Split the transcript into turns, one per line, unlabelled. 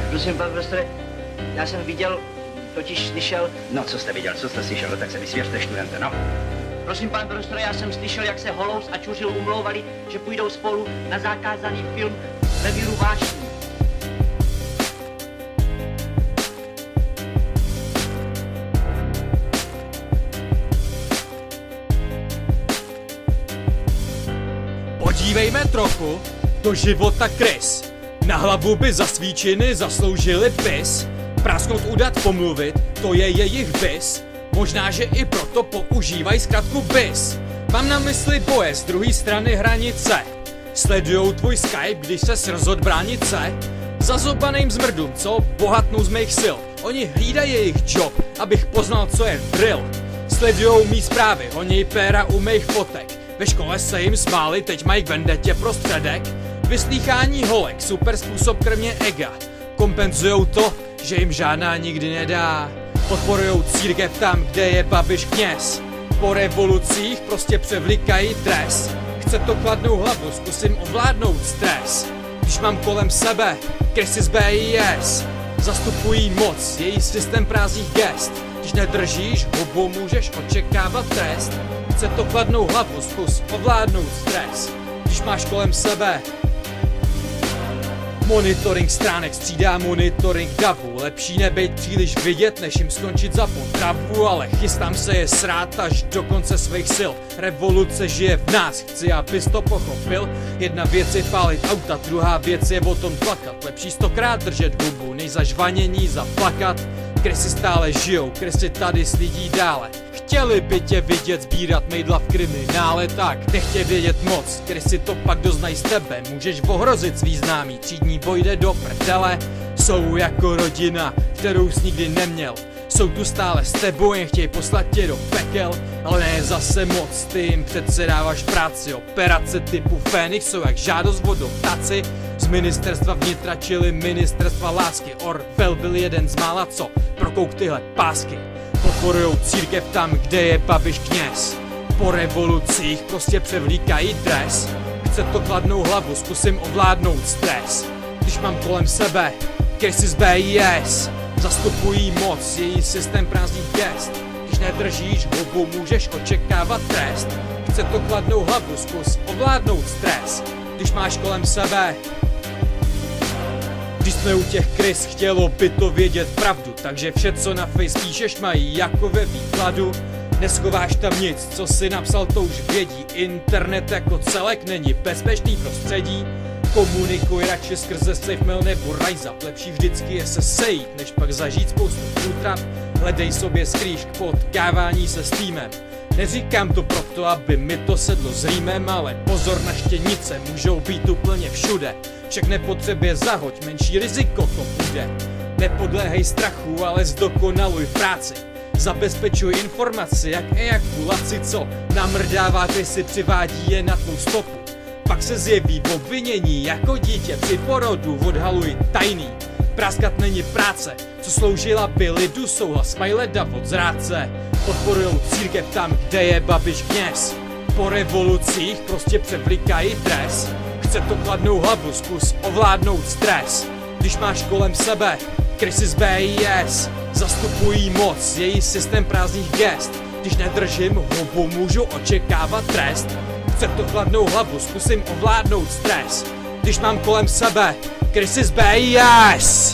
Prosím, pan profesore, já jsem viděl, totiž slyšel...
No, co jste viděl, co jste slyšel, no tak se vysvěřte, študente, no.
Prosím, pan profesore, já jsem slyšel, jak se Holous a Čuřil umlouvali, že půjdou spolu na zakázaný film Revíru vášní.
Podívejme trochu do života Chris. Na hlavu by za svíčiny zasloužili bis. Prasknout, udat, pomluvit, to je jejich bis. Možná, že i proto používají zkratku bis. Mám na mysli boje z druhé strany hranice. Sledujou tvůj Skype, když se rozhod bránice. Zazobaným zmrdům, co bohatnou z mých sil. Oni hlídají jejich job, abych poznal, co je drill. Sledujou mý zprávy, honí péra u mých fotek. Ve škole se jim smáli, teď mají k vendetě prostředek. Vyslýchání holek, super způsob krmě ega. Kompenzujou to, že jim žádná nikdy nedá. Podporujou církev tam, kde je Babiš kněz. Po revolucích prostě převlíkají dres. Chce to chladnou hlavu, zkusím ovládnout stres. Když mám kolem sebe Chrisy z BIS, zastupují moc, její systém prázdných gest. Když nedržíš hubu, můžeš očekávat trest. Chce to chladnou hlavu, zkus ovládnout stres. Když máš kolem sebe monitoring stránek, střídá monitoring davu. Lepší nebejt příliš vidět, než jim skončit za potravu. Ale chystám se je srát až do konce svých sil. Revoluce žije v nás, chci, abys to pochopil. Jedna věc je pálit auta, druhá věc je o tom plakat. Lepší 100krát držet hubu, než za žvanění zaplakat. Krysy stále žijou, krysy tady slídí dále. Chtěli by tě vidět sbírat mejdla v kriminále, tak nechtě vědět moc, krysy to pak doznají z tebe. Můžeš ohrozit svý známý, třídní boj jde do prdele. Jsou jako rodina, kterou jsi nikdy neměl. Jsou tu stále s tebou, jen chtějí poslat tě do pekel. Ale ne zase moc, ty jim přece dáváš práci. Operace typu Fénix jsou jak žádost o dotaci. Z ministerstva vnitra, čili ministerstva lásky. Orwell byl jeden z mála, co prokouk tyhle pásky. Podporujou církev tam, kde je Babiš kněz. Po revolucích prostě převlíkají dres. Chce to chladnou hlavu, zkusím ovládnout stres. Když mám kolem sebe Chrisy z BIS, zastupují moc, její systém prázdných gest. Když nedržíš hubu, můžeš očekávat trest. Chce to chladnou hlavu, zkus ovládnout stres. Když máš kolem sebe. Když jsme u těch Chris, chtělo by to vědět pravdu. Takže vše, co na face píšeš, mají jako ve výkladu. Neschováš tam nic, co si napsal, to už vědí. Internet jako celek není bezpečný prostředí. Komunikuj radši skrze SafeMail nebo RiseUp. Lepší vždycky je se sejít, než pak zažít spoustu futrap. Hledej sobě skrýž k potkávání se s týmem. Neříkám to proto, aby mi to sedlo s rýmem, ale pozor na štěnice, můžou být úplně všude. Však nepotřebuje zahoď, menší riziko to bude. Nepodléhej strachu, ale zdokonaluj práci. Zabezpečuj informaci jak ejakulaci, co namrdává, když si přivádí je na tvou stopu. Pak se zjeví v obvinění jako dítě při porodu, odhaluj tajný. Práskat není práce, co sloužila by lidu, souhlas smajle dav od zrádce. Podporujou církev tam, kde je Babiš kněz. Po revolucích prostě převlíkají dres. Chce to chladnou hlavu, zkus ovládnout stres. Když máš kolem sebe Chrisy z BIS, zastupují moc, její systém prázdných gest. Když nedržím hubu, můžu očekávat trest. Chce to chladnou hlavu, zkusím ovládnout stres. Když mám kolem sebe Chrisy z BIS.